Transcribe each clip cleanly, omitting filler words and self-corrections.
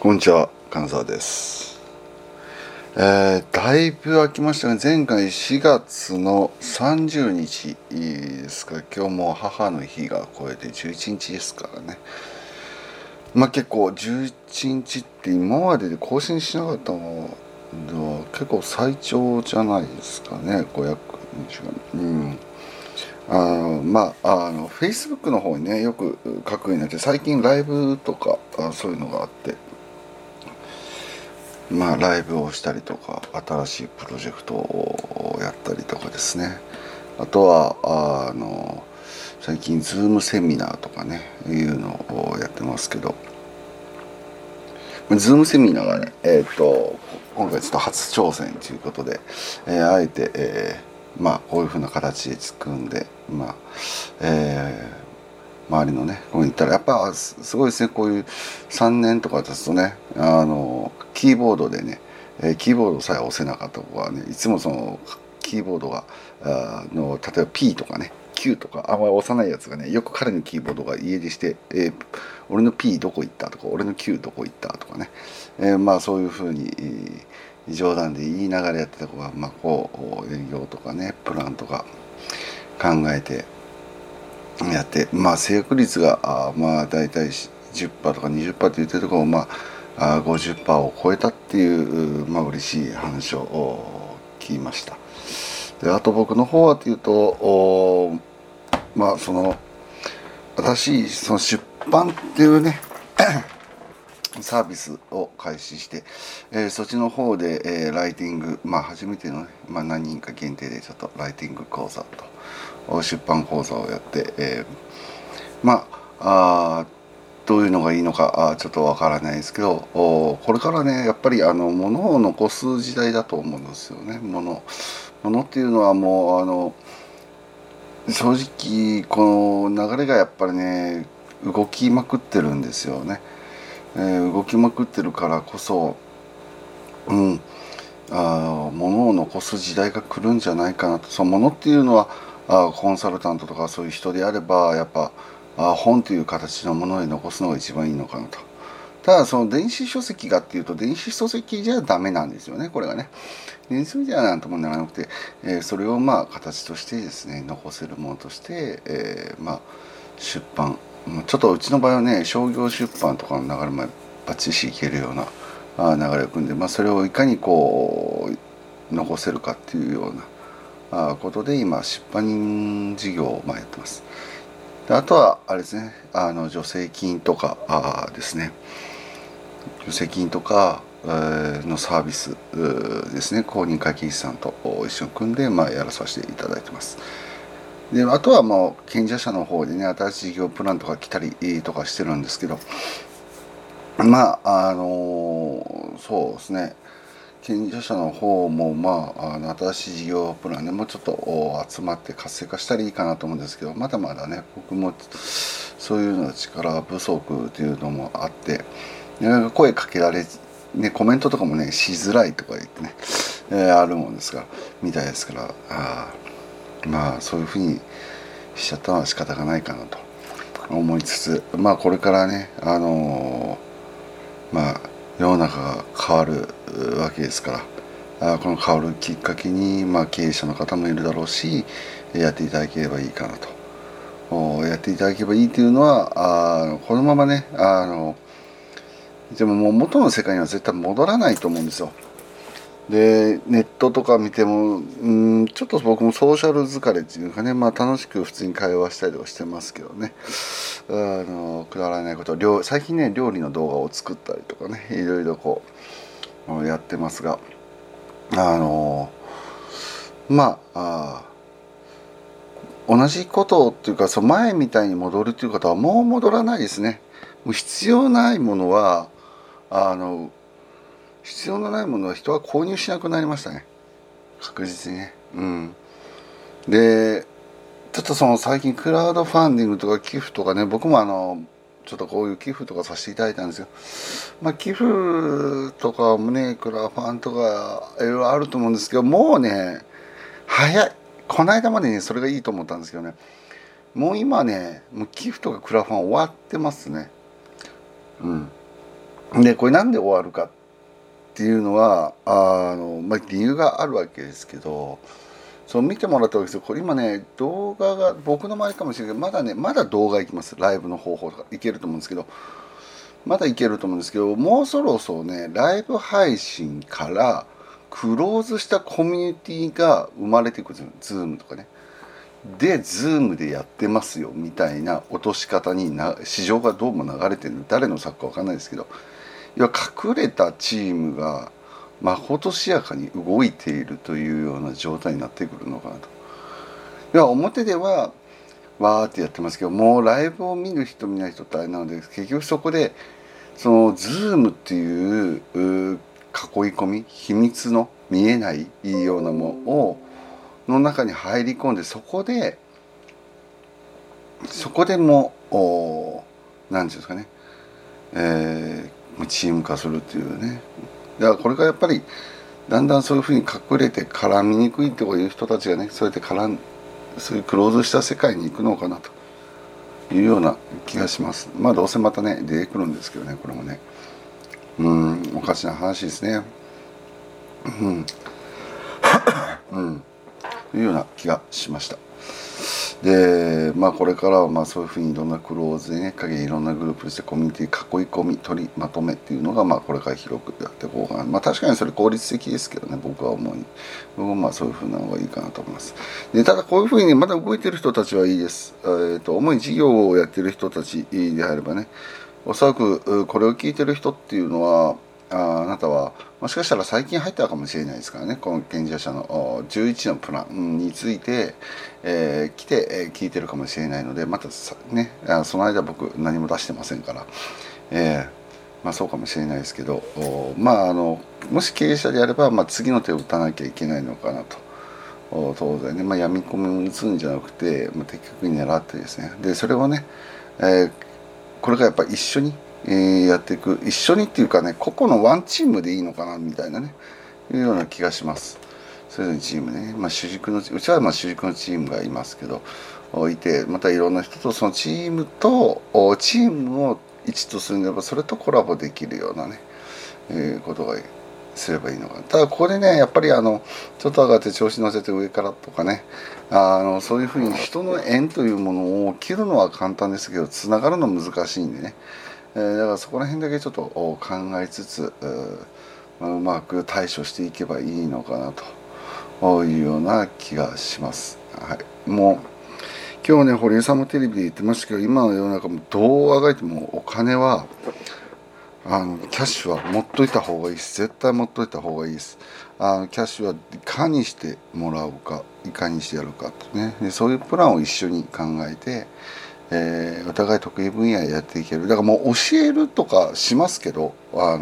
こんにちは、金沢です。だいぶ空きましたが、前回4月の30日ですから、今日も母の日が超えて11日ですからね。結構11日って今までで更新しなかったのでは結構最長じゃないですかね、520日。Facebook の方にね、よく書くようになって、最近ライブとかそういうのがあって、ライブをしたりとか、新しいプロジェクトをやったりとかですね。あとは最近ズームセミナーとかねいうのをやってますけど、ズームセミナーがね今回ちょっと初挑戦ということで、あえて、こういう風な形で作るんで、周りのねこう言ったらやっぱすごいですね。こういう3年とか経つとね、キーボードでね、キーボードさえ押せなかった子はね、いつもそのキーボードが例えば P とかね Q とかあんまり押さないやつがね、よく彼のキーボードが家出して、俺の P どこ行ったとか俺の Q どこ行ったとかね、そういうふうに、冗談で言いながらやってた子が、こう営業とかねプランとか考えてやって、制約率がだいたい10%とか20%って言ってるところを50%を超えたっていう、嬉しい話を聞きました。であと僕の方はというとその新しいその出版っていうねサービスを開始して、そっちの方で、ライティング、初めてのね、何人か限定でちょっとライティング講座と出版講座をやって、どういうのがいいのかちょっとわからないですけど、これからねやっぱり物を残す時代だと思うんですよね。物っていうのはもう正直この流れがやっぱりね動きまくってるんですよね。動きまくってるからこそ、物を残す時代が来るんじゃないかなと。その物っていうのはコンサルタントとかそういう人であればやっぱ本という形のものに残すのが一番いいのかなと。ただその電子書籍がっていうと電子書籍じゃダメなんですよね、これがね。電子書籍じゃなんともならなくて、それを形としてですね残せるものとして、出版、ちょっとうちの場合はね商業出版とかの流れもバッチリいけるような流れを組んで、それをいかにこう残せるかっていうようなことで今出版事業をやってます。であとはあれですね、助成金とかですね、助成金とかのサービスですね、公認会計士さんと一緒に組んでやらさせていただいてます。であとはもう賢者社の方でね新しい事業プランとか来たりとかしてるんですけど、そうですね、賢者社の方も新しい事業プランでもうちょっと集まって活性化したらいいかなと思うんですけど、まだまだね僕もそういうの力不足というのもあって、声かけられね、コメントとかもねしづらいとか言ってね、あるもんですからみたいですから、そういうふうにしちゃったのは仕方がないかなと思いつつ、これからね世の中が変わるわけですから、この変わるきっかけに、経営者の方もいるだろうしやっていただければいいかなと。やっていただければいいというのはこのままねでももう元の世界には絶対戻らないと思うんですよ。でネットとか見てもちょっと僕もソーシャル疲れっていうかね、楽しく普通に会話したりとかしてますけどね、くだらないこと最近ね料理の動画を作ったりとかねいろいろこうやってますが、同じことっていうかその前みたいに戻るということはもう戻らないですね。もう必要ないものは必要のないものは人は購入しなくなりましたね、確実にね。でちょっとその最近クラウドファンディングとか寄付とかね、僕もちょっとこういう寄付とかさせていただいたんですよ。寄付とかもねクラファンとかいろいろあると思うんですけど、もうね早い。この間までねそれがいいと思ったんですけどね、もう今ねもう寄付とかクラファン終わってますね。 でこれなんで終わるかっていうのは理由があるわけですけど、そう見てもらったわけですよ。これ今ね動画が僕の周りかもしれないけどまだ動画いきます。ライブの方法とかいけると思うんですけど、まだいけると思うんですけど、もうそろそろねライブ配信からクローズしたコミュニティが生まれてくるんですよ。ズームとかね。でズームでやってますよみたいな落とし方に市場がどうも流れてる、誰の作か分かんないですけど、いや隠れたチームがまことしやかに動いているというような状態になってくるのかなと。いや表ではわーってやってますけど、もうライブを見る人見ない人ってあれなので、結局そこでそのズームっていう囲い込み、秘密の見えないようなものをの中に入り込んで、そこでも何て言うんですかね、チーム化するっていうね。だからこれがやっぱりだんだんそういうふうに隠れて絡みにくいっていう人たちがね、そうやってそういうクローズした世界に行くのかなというような気がします。まあどうせまたね出てくるんですけどね、これもねおかしな話ですね。というような気がしました。でこれからはそういうふうにいろんなクローズでねいろんなグループとしてコミュニティ囲い込み取りまとめっていうのがこれから広くやっていこうかな。確かにそれ効率的ですけどね、僕はそういうふうなのがいいかなと思います。でただこういうふうにまだ動いてる人たちはいいです。主に事業をやってる人たちであればね、おそらくこれを聞いてる人っていうのはあなたはもしかしたら最近入ったかもしれないですからね、この賢者社の11のプランについて、来て、聞いてるかもしれないので、またねその間僕何も出してませんから、そうかもしれないですけど、もし経営者であれば、次の手を打たなきゃいけないのかなと。当然ね、闇込みを打つんじゃなくて、的確に狙ってですね、でそれをね、これがやっぱり一緒にやっていく、一緒にっていうかね、個々のワンチームでいいのかなみたいなね、いうような気がします。それぞれのチームね、うちは主軸のチームがいますけど、いて、またいろんな人とそのチームを一とするならば、それとコラボできるようなね、ことがすればいいのかな。ただここでねやっぱりちょっと上がって調子乗せて上からとかね、そういうふうに人の縁というものを切るのは簡単ですけど、つながるの難しいんでね、だからそこら辺だけちょっと考えつつうまく対処していけばいいのかなというような気がします。はい、もう今日ね堀江さんもテレビで言ってましたけど、今の世の中もどうあがいてもお金はキャッシュは持っといた方がいいです。絶対持っといた方がいいです。キャッシュはいかにしてもらうか、いかにしてやるかとね、でそういうプランを一緒に考えて、お互い得意分野でやっていける。だからもう教えるとかしますけど、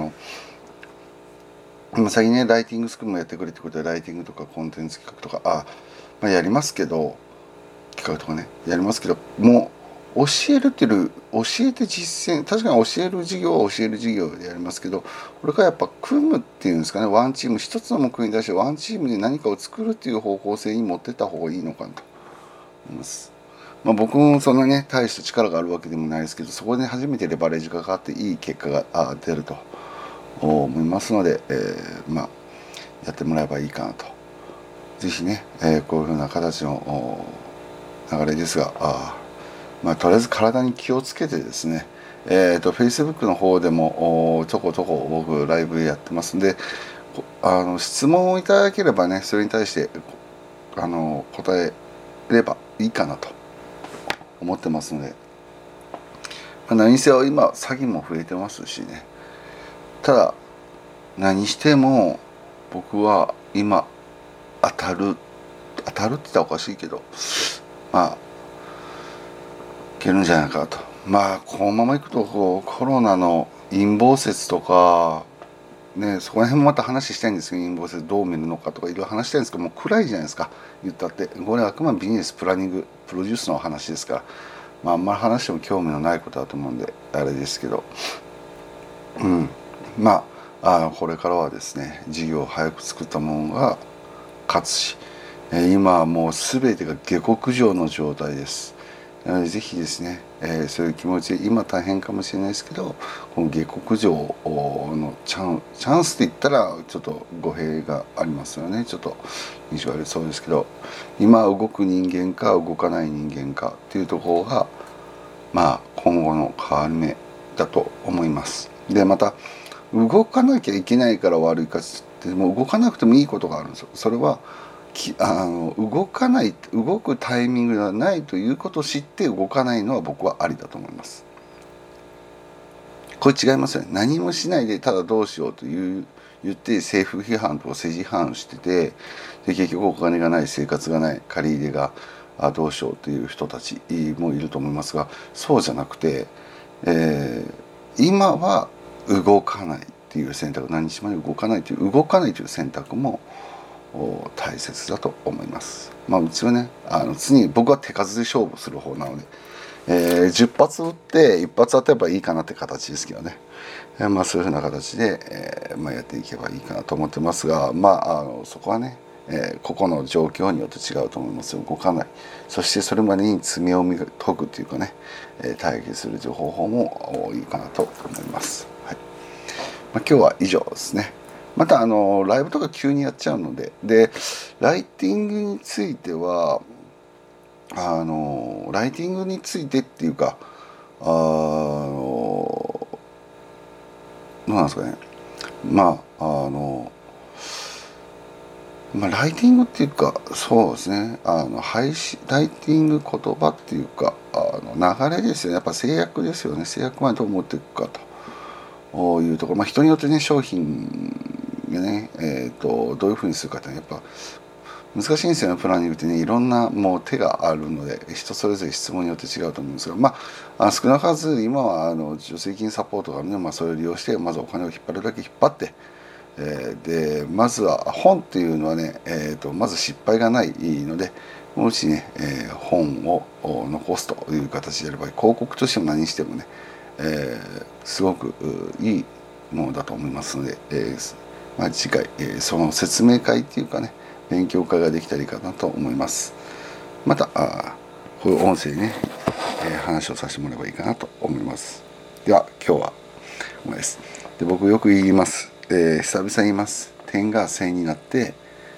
先にねライティングスクールもやってくれってことで、ライティングとかコンテンツ企画とかやりますけど、企画とかねやりますけど、もう教えるっていう教えて実践、確かに教える授業は教える授業でやりますけど、これからやっぱ組むっていうんですかね、ワンチーム一つの目標に対してワンチームで何かを作るっていう方向性に持ってった方がいいのかなと思います。僕もそんなね大した力があるわけでもないですけど、そこで初めてレバレージがかかっていい結果が出ると思いますので、やってもらえばいいかなと。ぜひね、こういうふうな形の流れですが、とりあえず体に気をつけてですね、Facebook の方でもちょこちょこ僕ライブやってますんで、質問をいただければね、それに対して答えればいいかなと思ってますので、何せ今詐欺も増えてますしね。ただ何しても僕は今当たるって言ったらおかしいけど、いけるんじゃないかと。このままいくとコロナの陰謀説とかね、そこら辺もまた話したいんですけど、陰謀説どう見るのかとかいろいろ話したいんですけど、もう暗いじゃないですか言ったって。これはあくまでビジネスプランニングプロデュースの話ですから、あんまり話しても興味のないことだと思うんであれですけど、これからはですね、事業を早く作ったものが勝つし、今はもう全てが下克上の状態です。 ぜひですね、そういう気持ちで今大変かもしれないですけど、この下克上のチャンスって言ったらちょっと語弊がありますよね。ちょっと印象悪そうですけど、今動く人間か動かない人間かっていうところが今後の変わり目だと思います。でまた動かなきゃいけないから悪いかってもう動かなくてもいいことがあるんですよ。それは動くタイミングがないということを知って動かないのは僕はありだと思います。これ違いますよね。何もしないでただどうしようと言って政府批判とか政治批判をしてて、で結局お金がない、生活がない、借り入れがどうしようという人たちもいると思いますが、そうじゃなくて、今は動かないっていう選択、何日まで動かないという選択も大切だと思います。うちはね、常に僕は手数で勝負する方なので、10発撃って1発当てればいいかなって形ですけどね、そういうふうな形で、やっていけばいいかなと思ってますが、そこはね、個々の状況によって違うと思いますよ。動かない、そしてそれまでに爪を研ぐというかね、対撃するという方法もいいかなと思います。はい。今日は以上ですね。またライブとか急にやっちゃうので、ライティングについてはライティングについてっていうかどうなんですかね。ライティングっていうか、そうですね、ライティング言葉っていうか流れですよね。やっぱ制約ですよね。制約までどう持っていくかというところ、人によってね、商品がね、どういうふうにするかってやっぱ難しいんですよね。プランニングってね、いろんなもう手があるので、人それぞれ質問によって違うと思うんですが、少なからず今は助成金サポートがあるので、それを利用してまずお金を引っ張るだけ引っ張って、でまずは本っていうのはね、まず失敗がないので、もしね、本を残すという形であれば、広告としても何してもね、すごくいいものだと思いますので、次回、その説明会っていうかね、勉強会ができたらいいかなと思います。またこういう音声でね、話をさせてもらえばいいかなと思います。では今日はここです。で僕よく言います、久々に言います。点が線になって、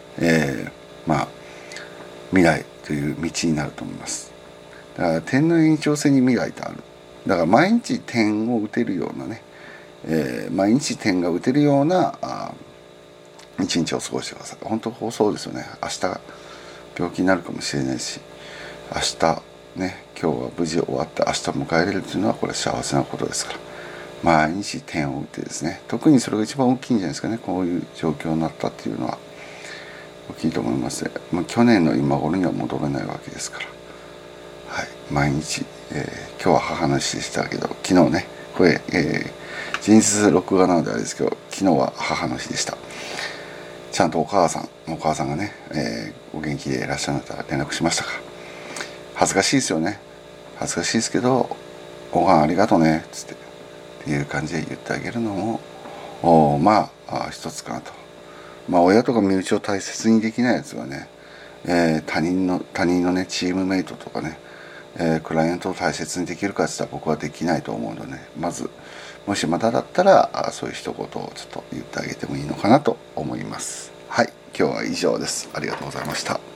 未来という道になると思います。だから点の延長線に未来とある。だから毎日点を打てるようなね、毎日点が打てるような一日を過ごしてください。本当そうですよね。明日病気になるかもしれないし、明日ね、今日は無事終わって明日迎えれるというのはこれ幸せなことですから、毎日点を打ってですね、特にそれが一番大きいんじゃないですかね。こういう状況になったっていうのは大きいと思います。去年の今頃には戻れないわけですから、はい、毎日、今日は母の日でしたけど、昨日ね、これ、前日録画なのであれですけど、昨日は母の日でした。ちゃんとお母さんがね、お元気でいらっしゃるんだったら連絡しましたか。恥ずかしいですよね。恥ずかしいですけど、おかんありがとうねつっていう感じで言ってあげるのも一つかなと。親とか身内を大切にできないやつはね、他人のね、チームメイトとかね、クライアントを大切にできるかって言ったら僕はできないと思うのでね、まずもしまだだったらそういう一言をちょっと言ってあげてもいいのかなと思います。はい、今日は以上です。ありがとうございました。